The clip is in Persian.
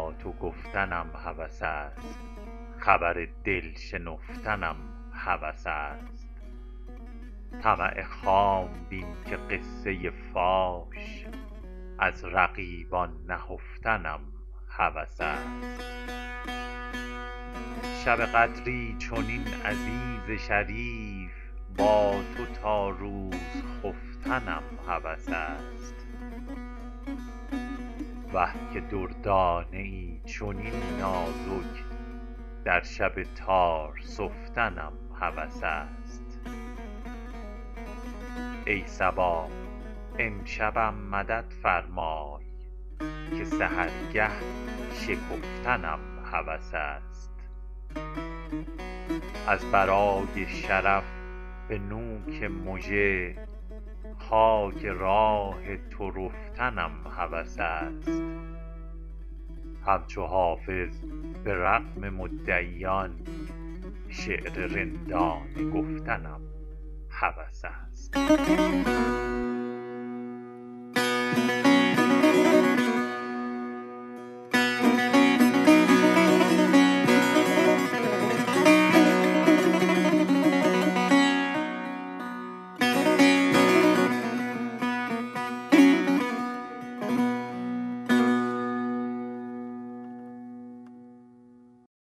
با تو گفتنم هوس است، خبر دل شنفتنم هوس است. طمع خام بین که قصه فاش، از رقیبان نهفتنم هوس است. شب قدری چنین عزیز شریف، با تو تا روز خفتنم هوس است. وه که دردانه ای چنین نازک، در شب تار سفتنم هوس است. ای صبا امشبم مدد فرمای، که سحرگه شکفتنم هوس است. از برای شرف به نوک مژه، خاک راه تو رفتنم هوس است. همچو حافظ به رغم مدعیان، شعر رندانه گفتنم هوس است.